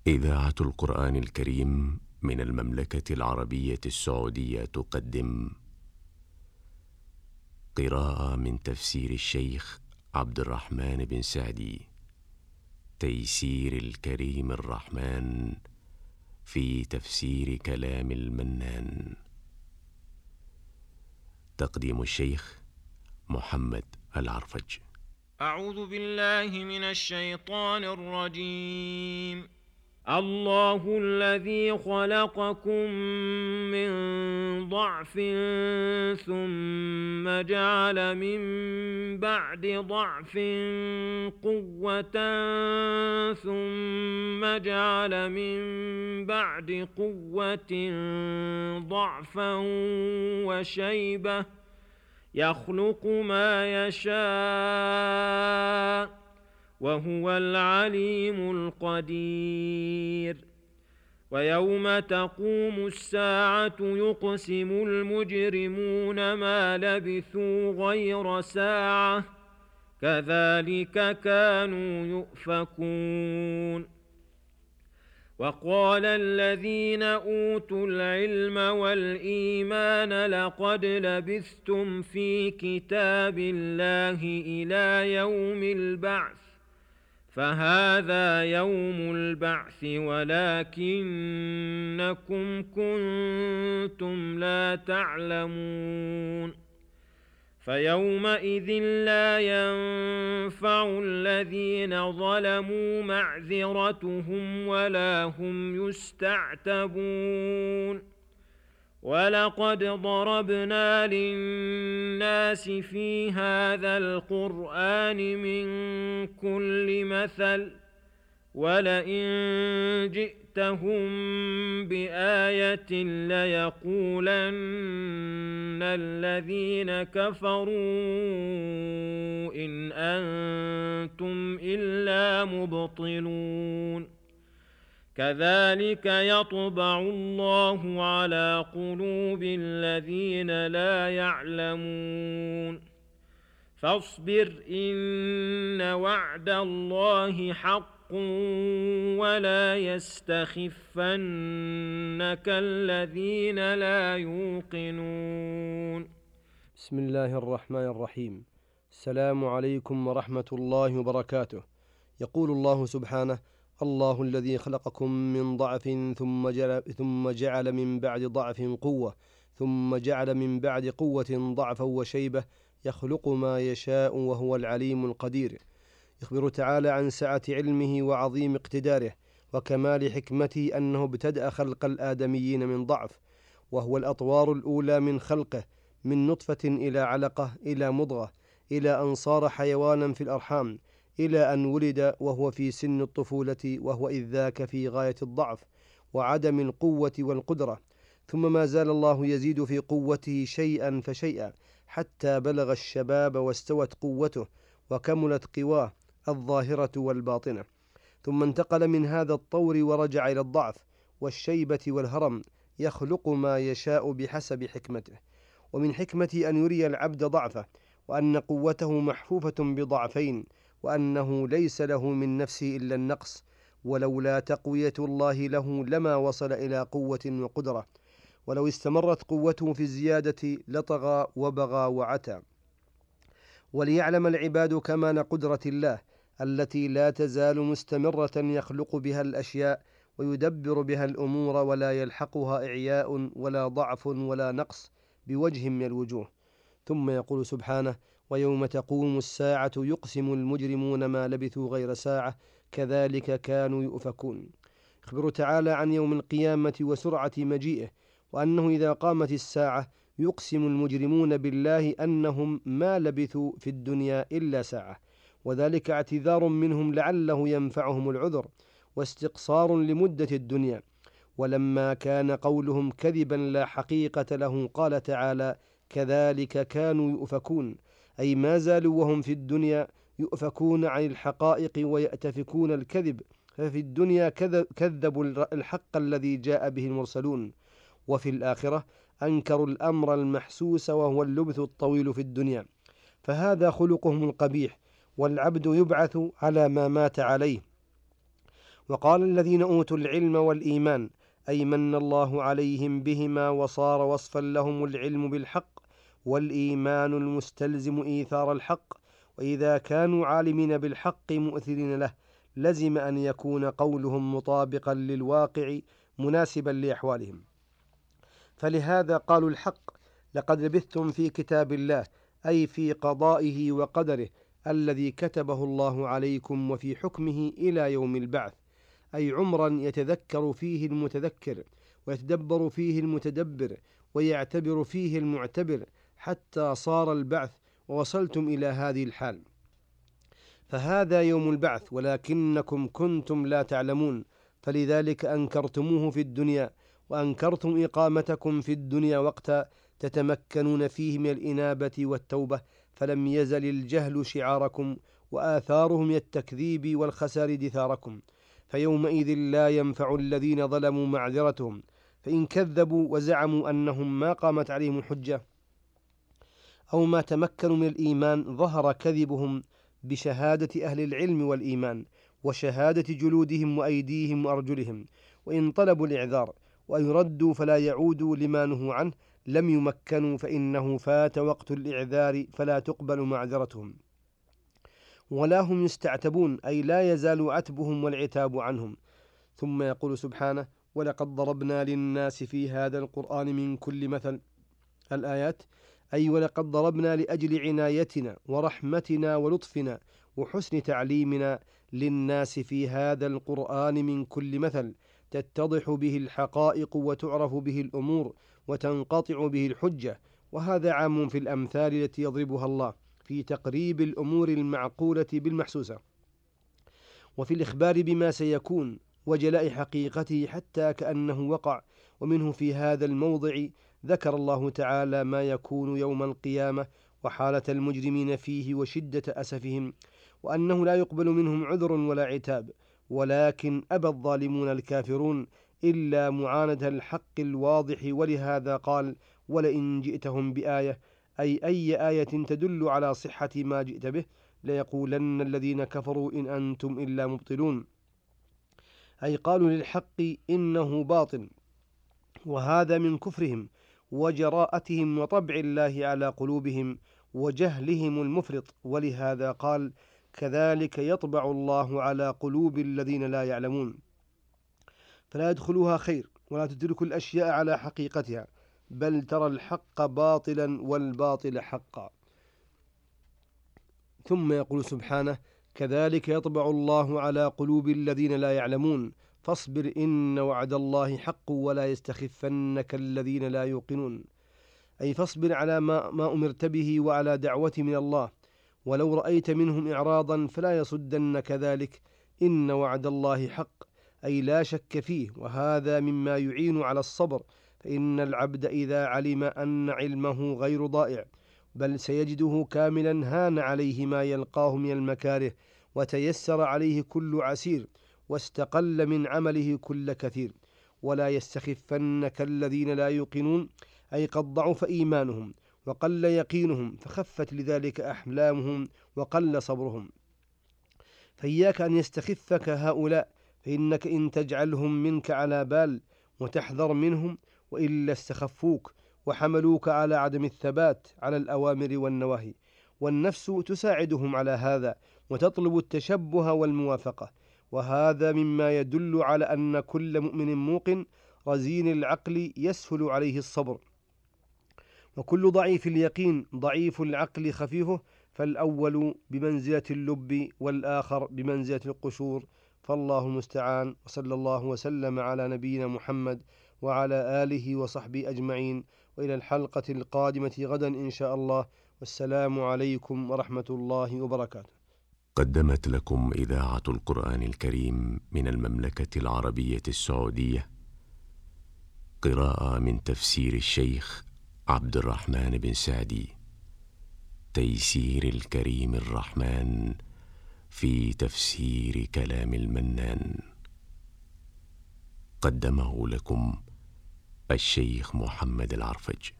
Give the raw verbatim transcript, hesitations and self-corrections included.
إذاعة القرآن الكريم من المملكة العربية السعودية تقدم قراءة من تفسير الشيخ عبد الرحمن بن سعدي، تيسير الكريم الرحمن في تفسير كلام المنان. تقديم الشيخ محمد العرفج. أعوذ بالله من الشيطان الرجيم. الله الذي خلقكم من ضعف ثم جعل من بعد ضعف قوة ثم جعل من بعد قوة ضعفا وشيبة يخلق ما يشاء وهو العليم القدير. ويوم تقوم الساعة يقسم المجرمون ما لبثوا غير ساعة كذلك كانوا يؤفكون. وقال الذين أوتوا العلم والإيمان لقد لبثتم في كتاب الله إلى يوم البعث فهذا يوم البعث ولكنكم كنتم لا تعلمون. فيومئذ لا ينفع الذين ظلموا معذرتهم ولا هم يستعتبون. ولقد ضربنا للناس في هذا القرآن من كل مثل ولئن جئتهم بآية ليقولن الذين كفروا إن أنتم إلا مبطلون. كذلك يطبع الله على قلوب الذين لا يعلمون. فاصبر إن وعد الله حق ولا يستخفنك الذين لا يوقنون. بسم الله الرحمن الرحيم. السلام عليكم ورحمة الله وبركاته. يقول الله سبحانه: الله الذي خلقكم من ضعف ثم جعل, ثم جعل من بعد ضعف قوة ثم جعل من بعد قوة ضعفا وشيبة يخلق ما يشاء وهو العليم القدير. يخبر تعالى عن سعة علمه وعظيم اقتداره وكمال حكمته أنه ابتدأ خلق الآدميين من ضعف، وهو الأطوار الأولى من خلقه، من نطفة إلى علقة إلى مضغة إلى أن صار حيوانا في الأرحام إلى أن ولد وهو في سن الطفولة وهو إذ ذاك في غاية الضعف وعدم القوة والقدرة، ثم ما زال الله يزيد في قوته شيئا فشيئا حتى بلغ الشباب واستوت قوته وكملت قواه الظاهرة والباطنة، ثم انتقل من هذا الطور ورجع إلى الضعف والشيبة والهرم يخلق ما يشاء بحسب حكمته. ومن حكمة أن يري العبد ضعفه وأن قوته محفوفة بضعفين، وأنه ليس له من نفسه إلا النقص، ولولا تقوية الله له لما وصل إلى قوة وقدرة، ولو استمرت قوته في الزيادة لطغى وبغى وعتى. وليعلم العباد كمان قدرة الله التي لا تزال مستمرة يخلق بها الأشياء ويدبر بها الأمور ولا يلحقها إعياء ولا ضعف ولا نقص بوجه من الوجوه. ثم يقول سبحانه: ويوم تقوم الساعة يقسم المجرمون ما لبثوا غير ساعة كذلك كانوا يؤفكون. يخبر تعالى عن يوم القيامة وسرعة مجيئه، وأنه إذا قامت الساعة يقسم المجرمون بالله أنهم ما لبثوا في الدنيا إلا ساعة، وذلك اعتذار منهم لعله ينفعهم العذر واستقصار لمدة الدنيا. ولما كان قولهم كذبا لا حقيقة له قال تعالى: كذلك كانوا يؤفكون، أي ما زالوا وهم في الدنيا يؤفكون عن الحقائق ويأتفكون الكذب، ففي الدنيا كذبوا الحق الذي جاء به المرسلون، وفي الآخرة أنكروا الأمر المحسوس وهو اللبث الطويل في الدنيا، فهذا خلقهم القبيح، والعبد يبعث على ما مات عليه. وقال الذين أوتوا العلم والإيمان أي من الله عليهم بهما وصار وصفا لهم العلم بالحق والإيمان المستلزم إيثار الحق، وإذا كانوا عالمين بالحق مؤثرين له لزم أن يكون قولهم مطابقا للواقع مناسبا لأحوالهم. فلهذا قالوا الحق لقد لبثتم في كتاب الله أي في قضائه وقدره الذي كتبه الله عليكم وفي حكمه إلى يوم البعث، أي عمرا يتذكر فيه المتذكر ويتدبر فيه المتدبر ويعتبر فيه المعتبر حتى صار البعث ووصلتم إلى هذه الحال. فهذا يوم البعث ولكنكم كنتم لا تعلمون، فلذلك أنكرتموه في الدنيا وأنكرتم إقامتكم في الدنيا وقتا تتمكنون فيه من الإنابة والتوبة، فلم يزل الجهل شعاركم وآثاره من التكذيب والخسار دثاركم، فيومئذ لا ينفع الذين ظلموا معذرتهم، فإن كذبوا وزعموا أنهم ما قامت عليهم الحجة أو ما تمكنوا من الإيمان ظهر كذبهم بشهادة أهل العلم والإيمان وشهادة جلودهم وأيديهم وأرجلهم، وإن طلبوا الإعذار وأن يردوا فلا يعودوا لما نهوا عنه لم يمكنوا، فإنه فات وقت الإعذار فلا تقبل معذرتهم، ولا هم يستعتبون أي لا يزال عتبهم والعتاب عنهم. ثم يقول سبحانه: ولقد ضربنا للناس في هذا القرآن من كل مثل. الآيات أي ولقد ضربنا لأجل عنايتنا ورحمتنا ولطفنا وحسن تعليمنا للناس في هذا القرآن من كل مثل تتضح به الحقائق وتعرف به الأمور وتنقطع به الحجة، وهذا عام في الأمثال التي يضربها الله في تقريب الأمور المعقولة بالمحسوسة وفي الإخبار بما سيكون وجلاء حقيقته حتى كأنه وقع. ومنه في هذا الموضع ذكر الله تعالى ما يكون يوم القيامة وحالة المجرمين فيه وشدة أسفهم، وأنه لا يقبل منهم عذر ولا عتاب، ولكن أبى الظالمون الكافرون إلا معاندة الحق الواضح، ولهذا قال: ولئن جئتهم بآية أي أي آية تدل على صحة ما جئت به ليقولن الذين كفروا إن أنتم إلا مبطلون، أي قالوا للحق إنه باطل، وهذا من كفرهم وجراءتهم وطبع الله على قلوبهم وجهلهم المفرط. ولهذا قال: كذلك يطبع الله على قلوب الذين لا يعلمون، فلا يدخلوها خير ولا تدرك الأشياء على حقيقتها، بل ترى الحق باطلا والباطل حقا. ثم يقول سبحانه: كذلك يطبع الله على قلوب الذين لا يعلمون فاصبر إن وعد الله حق ولا يستخفنك الذين لا يوقنون، أي فاصبر على ما, ما أمرت به وعلى دعوة من الله، ولو رأيت منهم إعراضا فلا يصدنك ذلك، إن وعد الله حق أي لا شك فيه، وهذا مما يعين على الصبر، فإن العبد إذا علم أن علمه غير ضائع بل سيجده كاملا هان عليه ما يلقاه من المكاره وتيسر عليه كل عسير واستقل من عمله كل كثير. ولا يستخفنك الذين لا يوقنون أي قد ضعف إيمانهم وقل يقينهم فخفت لذلك أحلامهم وقل صبرهم، فإياك أن يستخفك هؤلاء، فإنك إن تجعلهم منك على بال وتحذر منهم وإلا استخفوك وحملوك على عدم الثبات على الأوامر والنواهي، والنفس تساعدهم على هذا وتطلب التشبه والموافقة، وهذا مما يدل على أن كل مؤمن موقن رزين العقل يسهل عليه الصبر، وكل ضعيف اليقين ضعيف العقل خفيفه، فالأول بمنزلة اللب والآخر بمنزلة القشور، فالله المستعان. وصلى الله وسلم على نبينا محمد وعلى آله وصحبه أجمعين، وإلى الحلقة القادمة غدا إن شاء الله، والسلام عليكم ورحمة الله وبركاته. قدمت لكم إذاعة القرآن الكريم من المملكة العربية السعودية قراءة من تفسير الشيخ عبد الرحمن بن سعدي، تيسير الكريم الرحمن في تفسير كلام المنان. قدمه لكم الشيخ محمد العرفج.